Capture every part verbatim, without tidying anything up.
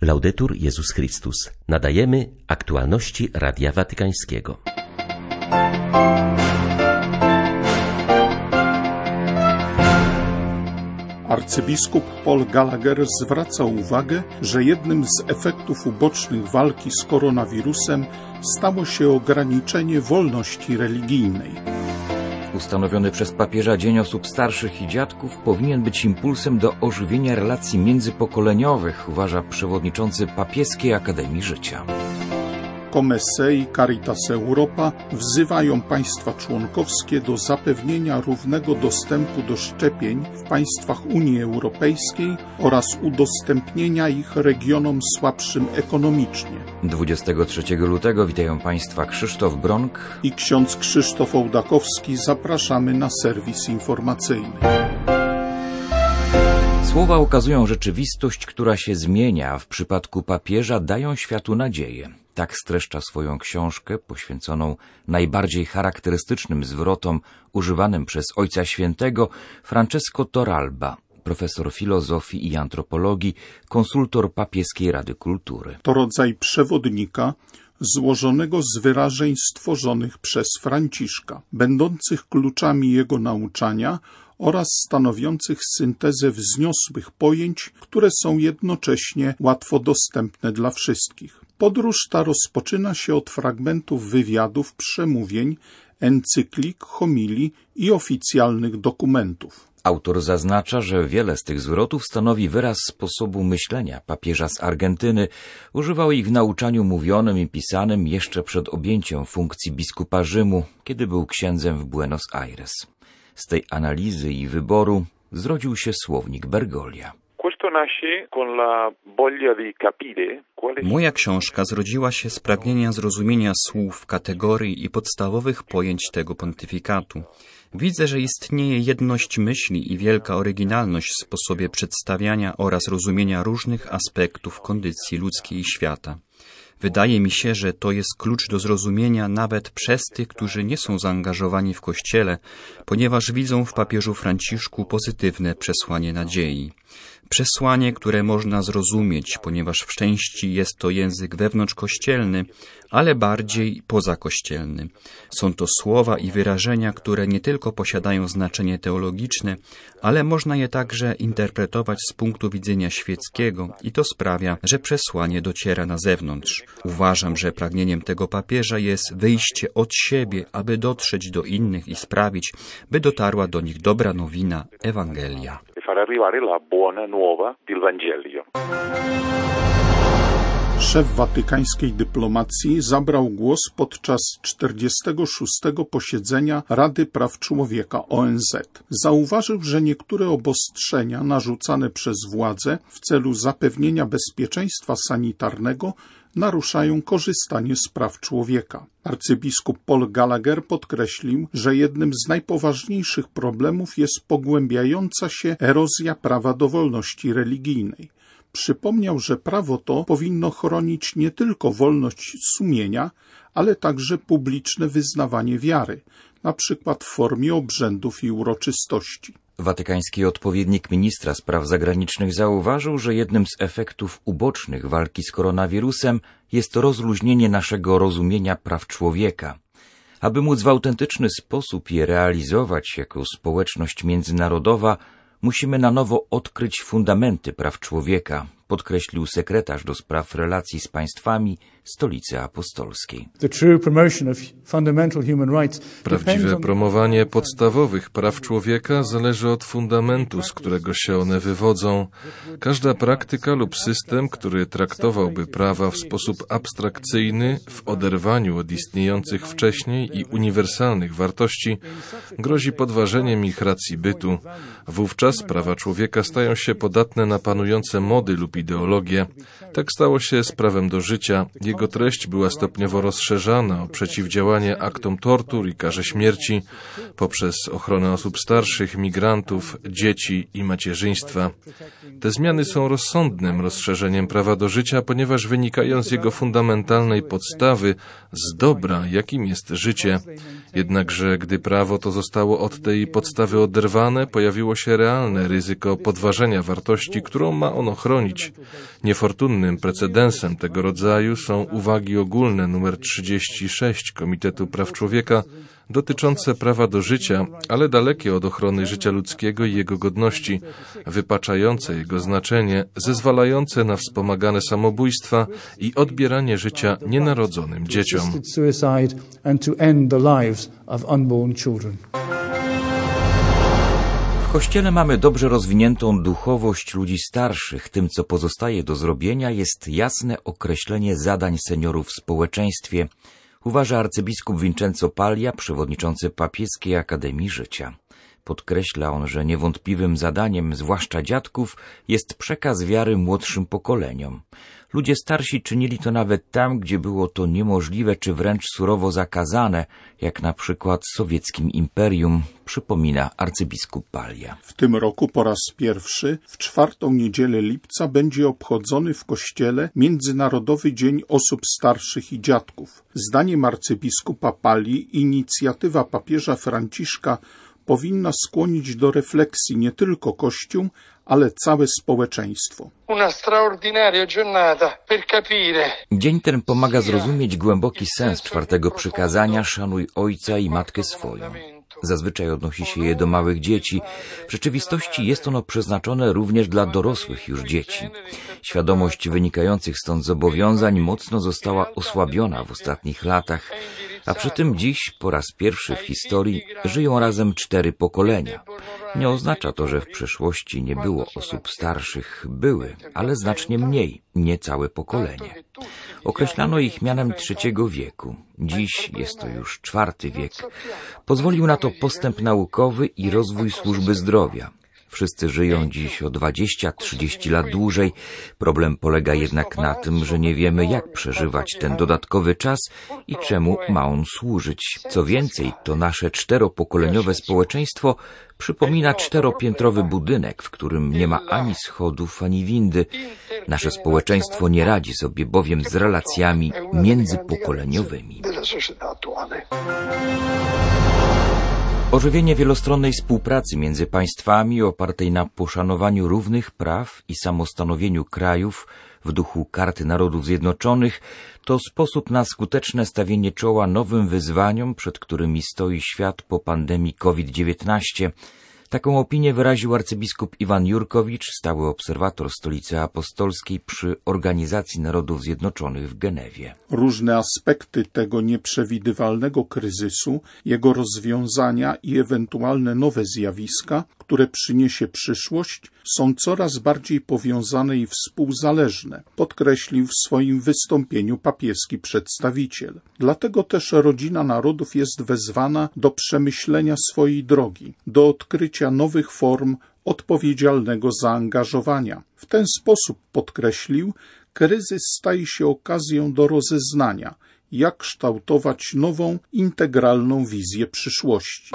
Laudetur Jezus Chrystus. Nadajemy aktualności Radia Watykańskiego. Arcybiskup Paul Gallagher zwraca uwagę, że jednym z efektów ubocznych walki z koronawirusem stało się ograniczenie wolności religijnej. Ustanowiony przez papieża Dzień Osób Starszych i Dziadków powinien być impulsem do ożywienia relacji międzypokoleniowych, uważa przewodniczący Papieskiej Akademii Życia. Comesse i Caritas Europa wzywają państwa członkowskie do zapewnienia równego dostępu do szczepień w państwach Unii Europejskiej oraz udostępnienia ich regionom słabszym ekonomicznie. dwudziestego trzeciego lutego witają Państwa Krzysztof Bronk i ksiądz Krzysztof Ołdakowski. Zapraszamy na serwis informacyjny. Słowa ukazują rzeczywistość, która się zmienia, a w przypadku papieża dają światu nadzieję. Tak streszcza swoją książkę poświęconą najbardziej charakterystycznym zwrotom używanym przez Ojca Świętego Francesco Torralba, profesor filozofii i antropologii, konsultor Papieskiej Rady Kultury. To rodzaj przewodnika złożonego z wyrażeń stworzonych przez Franciszka, będących kluczami jego nauczania oraz stanowiących syntezę wzniosłych pojęć, które są jednocześnie łatwo dostępne dla wszystkich. Podróż ta rozpoczyna się od fragmentów wywiadów, przemówień, encyklik, homilii i oficjalnych dokumentów. Autor zaznacza, że wiele z tych zwrotów stanowi wyraz sposobu myślenia papieża z Argentyny. Używał ich w nauczaniu mówionym i pisanym jeszcze przed objęciem funkcji biskupa Rzymu, kiedy był księdzem w Buenos Aires. Z tej analizy i wyboru zrodził się słownik Bergoglio. Moja książka zrodziła się z pragnienia zrozumienia słów, kategorii i podstawowych pojęć tego pontyfikatu. Widzę, że istnieje jedność myśli i wielka oryginalność w sposobie przedstawiania oraz rozumienia różnych aspektów kondycji ludzkiej i świata. Wydaje mi się, że to jest klucz do zrozumienia nawet przez tych, którzy nie są zaangażowani w Kościele, ponieważ widzą w papieżu Franciszku pozytywne przesłanie nadziei. Przesłanie, które można zrozumieć, ponieważ w części jest to język wewnątrzkościelny, ale bardziej pozakościelny. Są to słowa i wyrażenia, które nie tylko posiadają znaczenie teologiczne, ale można je także interpretować z punktu widzenia świeckiego i to sprawia, że przesłanie dociera na zewnątrz. Uważam, że pragnieniem tego papieża jest wyjście od siebie, aby dotrzeć do innych i sprawić, by dotarła do nich dobra nowina Ewangelia. Szef watykańskiej dyplomacji zabrał głos podczas czterdziestego szóstego posiedzenia Rady Praw Człowieka O N Z. Zauważył, że niektóre obostrzenia narzucane przez władze w celu zapewnienia bezpieczeństwa sanitarnego naruszają korzystanie z praw człowieka. Arcybiskup Paul Gallagher podkreślił, że jednym z najpoważniejszych problemów jest pogłębiająca się erozja prawa do wolności religijnej. Przypomniał, że prawo to powinno chronić nie tylko wolność sumienia, ale także publiczne wyznawanie wiary, na przykład w formie obrzędów i uroczystości. Watykański odpowiednik ministra spraw zagranicznych zauważył, że jednym z efektów ubocznych walki z koronawirusem jest rozluźnienie naszego rozumienia praw człowieka. Aby móc w autentyczny sposób je realizować jako społeczność międzynarodowa, musimy na nowo odkryć fundamenty praw człowieka, podkreślił sekretarz do spraw relacji z państwami Stolicy Apostolskiej. Prawdziwe promowanie podstawowych praw człowieka zależy od fundamentu, z którego się one wywodzą. Każda praktyka lub system, który traktowałby prawa w sposób abstrakcyjny, w oderwaniu od istniejących wcześniej i uniwersalnych wartości, grozi podważeniem ich racji bytu. Wówczas prawa człowieka stają się podatne na panujące mody lub ideologie. Tak stało się z prawem do życia. jego treść była stopniowo rozszerzana o przeciwdziałanie aktom tortur i karze śmierci poprzez ochronę osób starszych, migrantów, dzieci i macierzyństwa. Te zmiany są rozsądnym rozszerzeniem prawa do życia, ponieważ wynikają z jego fundamentalnej podstawy, z dobra, jakim jest życie. Jednakże, gdy prawo to zostało od tej podstawy oderwane, pojawiło się realne ryzyko podważenia wartości, którą ma ono chronić. Niefortunnym precedensem tego rodzaju są uwagi ogólne nr trzydzieści sześć Komitetu Praw Człowieka dotyczące prawa do życia, ale dalekie od ochrony życia ludzkiego i jego godności, wypaczające jego znaczenie, zezwalające na wspomagane samobójstwa i odbieranie życia nienarodzonym dzieciom. W Kościele mamy dobrze rozwiniętą duchowość ludzi starszych. Tym, co pozostaje do zrobienia, jest jasne określenie zadań seniorów w społeczeństwie, uważa arcybiskup Vincenzo Paglia, przewodniczący Papieskiej Akademii Życia. Podkreśla on, że niewątpliwym zadaniem, zwłaszcza dziadków, jest przekaz wiary młodszym pokoleniom. Ludzie starsi czynili to nawet tam, gdzie było to niemożliwe czy wręcz surowo zakazane, jak na przykład w sowieckim imperium, przypomina arcybiskup Paglia. W tym roku po raz pierwszy, w czwartą niedzielę lipca, będzie obchodzony w Kościele Międzynarodowy Dzień Osób Starszych i Dziadków. Zdaniem arcybiskupa Pagli inicjatywa papieża Franciszka powinna skłonić do refleksji nie tylko Kościół, ale całe społeczeństwo. Dzień ten pomaga zrozumieć głęboki sens czwartego przykazania: szanuj ojca i matkę swoją. Zazwyczaj odnosi się je do małych dzieci. W rzeczywistości jest ono przeznaczone również dla dorosłych już dzieci. Świadomość wynikających stąd zobowiązań mocno została osłabiona w ostatnich latach, a przy tym dziś po raz pierwszy w historii żyją razem cztery pokolenia. Nie oznacza to, że w przeszłości nie było osób starszych. Były, ale znacznie mniej, nie całe pokolenie. Określano ich mianem trzeciego wieku. Dziś jest to już czwarty wiek. Pozwolił na to postęp naukowy i rozwój służby zdrowia. Wszyscy żyją dziś o dwadzieścia trzydzieści lat dłużej. Problem polega jednak na tym, że nie wiemy, jak przeżywać ten dodatkowy czas i czemu ma on służyć. Co więcej, to nasze czteropokoleniowe społeczeństwo przypomina czteropiętrowy budynek, w którym nie ma ani schodów, ani windy. Nasze społeczeństwo nie radzi sobie bowiem z relacjami międzypokoleniowymi. Ożywienie wielostronnej współpracy między państwami opartej na poszanowaniu równych praw i samostanowieniu krajów w duchu Karty Narodów Zjednoczonych to sposób na skuteczne stawienie czoła nowym wyzwaniom, przed którymi stoi świat po pandemii COVID dziewiętnaście. Taką opinię wyraził arcybiskup Iwan Jurkowicz, stały obserwator Stolicy Apostolskiej przy Organizacji Narodów Zjednoczonych w Genewie. Różne aspekty tego nieprzewidywalnego kryzysu, jego rozwiązania i ewentualne nowe zjawiska, które przyniesie przyszłość, są coraz bardziej powiązane i współzależne, podkreślił w swoim wystąpieniu papieski przedstawiciel. Dlatego też rodzina narodów jest wezwana do przemyślenia swojej drogi, do odkrycia nowych form odpowiedzialnego zaangażowania. W ten sposób, podkreślił, kryzys staje się okazją do rozeznania, jak kształtować nową, integralną wizję przyszłości.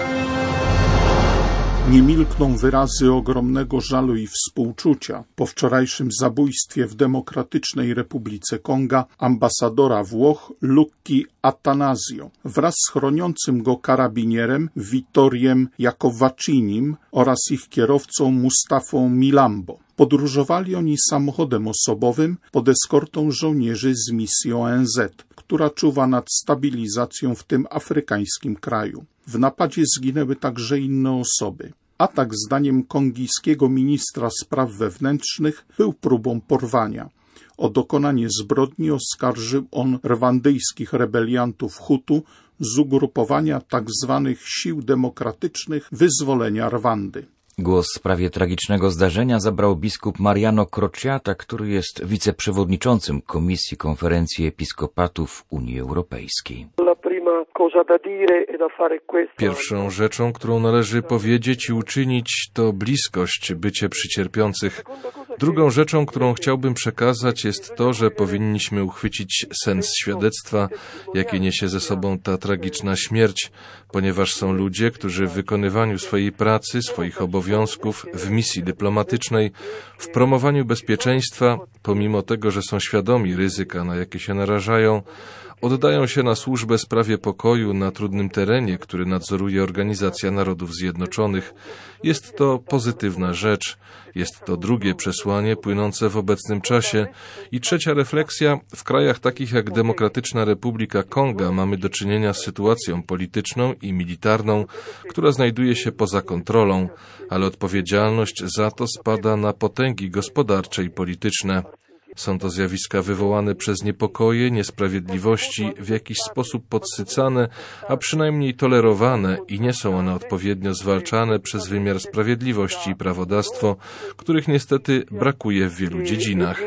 Nie milkną wyrazy ogromnego żalu i współczucia po wczorajszym zabójstwie w Demokratycznej Republice Konga ambasadora Włoch Lucky Attanasio wraz z chroniącym go karabinierem Vittoriem Iacovaccinim oraz ich kierowcą Mustafą Milambo. Podróżowali oni samochodem osobowym pod eskortą żołnierzy z misji O N Z, która czuwa nad stabilizacją w tym afrykańskim kraju. W napadzie zginęły także inne osoby. Atak, zdaniem kongijskiego ministra spraw wewnętrznych, był próbą porwania. O dokonanie zbrodni oskarżył on rwandyjskich rebeliantów Hutu z ugrupowania tzw. Sił Demokratycznych Wyzwolenia Rwandy. Głos w sprawie tragicznego zdarzenia zabrał biskup Mariano Crociata, który jest wiceprzewodniczącym Komisji Konferencji Episkopatów Unii Europejskiej. Pierwszą rzeczą, którą należy powiedzieć i uczynić, to bliskość, bycie przy cierpiących. Drugą rzeczą, którą chciałbym przekazać, jest to, że powinniśmy uchwycić sens świadectwa, jakie niesie ze sobą ta tragiczna śmierć, ponieważ są ludzie, którzy w wykonywaniu swojej pracy, swoich obowiązków, w misji dyplomatycznej, w promowaniu bezpieczeństwa, pomimo tego, że są świadomi ryzyka, na jakie się narażają, oddają się na służbę sprawie pokoju na trudnym terenie, który nadzoruje Organizacja Narodów Zjednoczonych. Jest to pozytywna rzecz. Jest to drugie przesłanie płynące w obecnym czasie. I trzecia refleksja. W krajach takich jak Demokratyczna Republika Konga mamy do czynienia z sytuacją polityczną i militarną, która znajduje się poza kontrolą, ale odpowiedzialność za to spada na potęgi gospodarcze i polityczne. Są to zjawiska wywołane przez niepokoje, niesprawiedliwości, w jakiś sposób podsycane, a przynajmniej tolerowane i nie są one odpowiednio zwalczane przez wymiar sprawiedliwości i prawodawstwo, których niestety brakuje w wielu dziedzinach.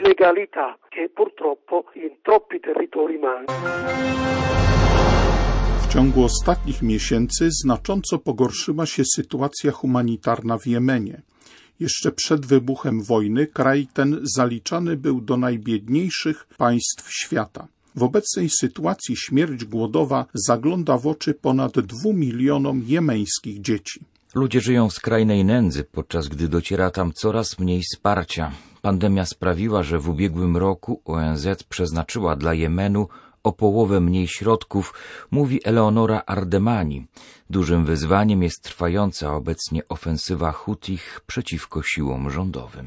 W ciągu ostatnich miesięcy znacząco pogorszyła się sytuacja humanitarna w Jemenie. Jeszcze przed wybuchem wojny kraj ten zaliczany był do najbiedniejszych państw świata. W obecnej sytuacji śmierć głodowa zagląda w oczy ponad dwóm milionom jemeńskich dzieci. Ludzie żyją w skrajnej nędzy, podczas gdy dociera tam coraz mniej wsparcia. Pandemia sprawiła, że w ubiegłym roku O N Z przeznaczyła dla Jemenu o połowę mniej środków, mówi Eleonora Ardemani. Dużym wyzwaniem jest trwająca obecnie ofensywa Hutich przeciwko siłom rządowym.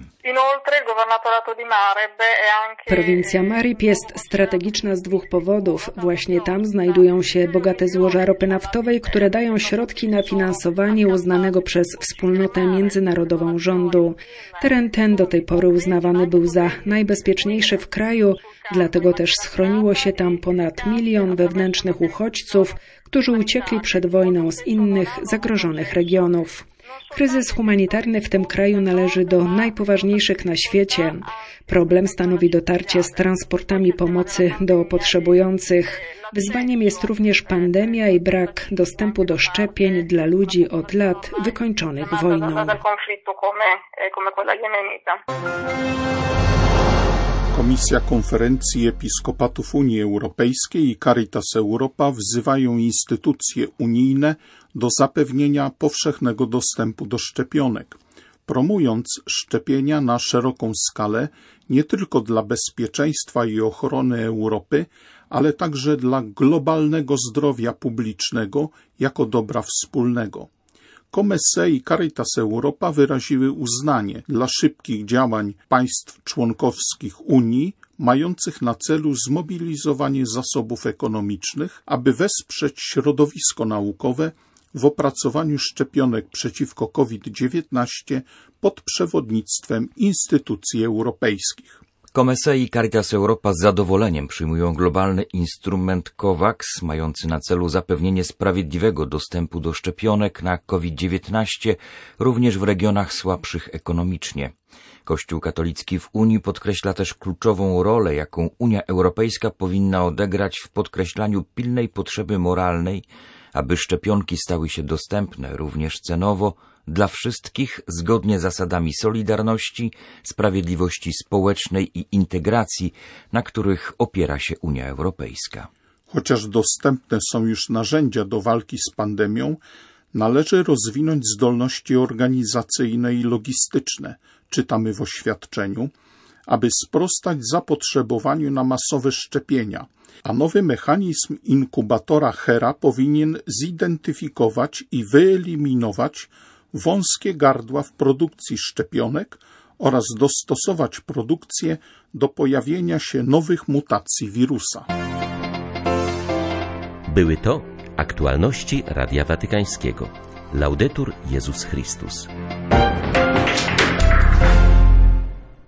Prowincja Marib jest strategiczna z dwóch powodów. Właśnie tam znajdują się bogate złoża ropy naftowej, które dają środki na finansowanie uznanego przez wspólnotę międzynarodową rządu. Teren ten do tej pory uznawany był za najbezpieczniejszy w kraju, dlatego też schroniło się tam ponad milion wewnętrznych uchodźców, którzy uciekli przed wojną z innych zagrożonych regionów. Kryzys humanitarny w tym kraju należy do najpoważniejszych na świecie. Problem stanowi dotarcie z transportami pomocy do potrzebujących. Wyzwaniem jest również pandemia i brak dostępu do szczepień dla ludzi od lat wykończonych wojną. Komisja Konferencji Episkopatów Unii Europejskiej i Caritas Europa wzywają instytucje unijne do zapewnienia powszechnego dostępu do szczepionek, promując szczepienia na szeroką skalę nie tylko dla bezpieczeństwa i ochrony Europy, ale także dla globalnego zdrowia publicznego jako dobra wspólnego. Comesse i Caritas Europa wyraziły uznanie dla szybkich działań państw członkowskich Unii, mających na celu zmobilizowanie zasobów ekonomicznych, aby wesprzeć środowisko naukowe w opracowaniu szczepionek przeciwko COVID dziewiętnaście pod przewodnictwem instytucji europejskich. Comesse i Caritas Europa z zadowoleniem przyjmują globalny instrument COVAX, mający na celu zapewnienie sprawiedliwego dostępu do szczepionek na COVID dziewiętnaście, również w regionach słabszych ekonomicznie. Kościół katolicki w Unii podkreśla też kluczową rolę, jaką Unia Europejska powinna odegrać w podkreślaniu pilnej potrzeby moralnej, aby szczepionki stały się dostępne również cenowo dla wszystkich zgodnie z zasadami solidarności, sprawiedliwości społecznej i integracji, na których opiera się Unia Europejska. Chociaż dostępne są już narzędzia do walki z pandemią, należy rozwinąć zdolności organizacyjne i logistyczne, czytamy w oświadczeniu, aby sprostać zapotrzebowaniu na masowe szczepienia, a nowy mechanizm inkubatora Hera powinien zidentyfikować i wyeliminować wąskie gardła w produkcji szczepionek oraz dostosować produkcję do pojawienia się nowych mutacji wirusa. Były to aktualności Radia Watykańskiego. Laudetur Jezus Chrystus.